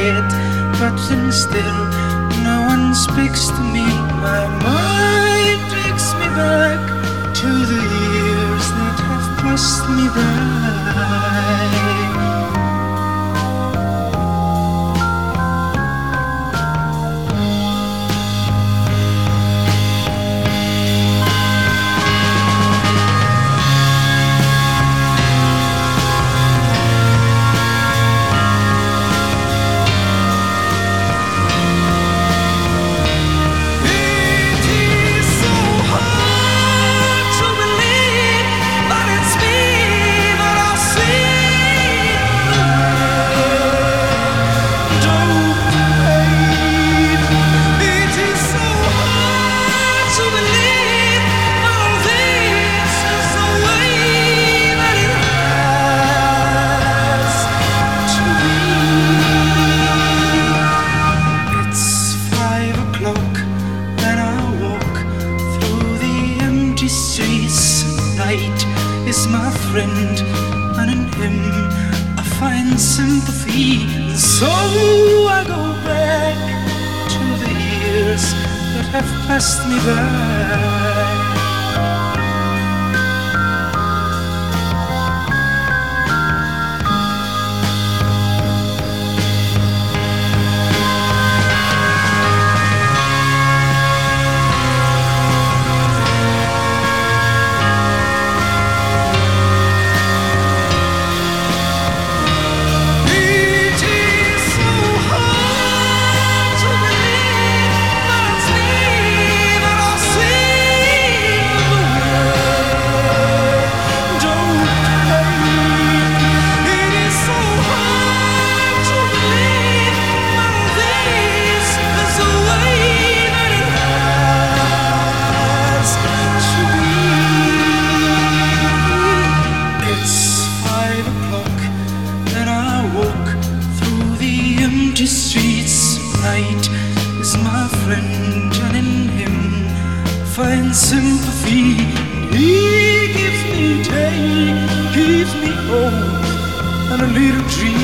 quiet, but then still no one speaks to me. My mind takes me back to the years that have passed me by. Is my friend, and in him I find sympathy. And so I go back to the years that have passed me by. Streets at night is my friend, and in him I find sympathy. He gives me day, gives me hope, and a little dream.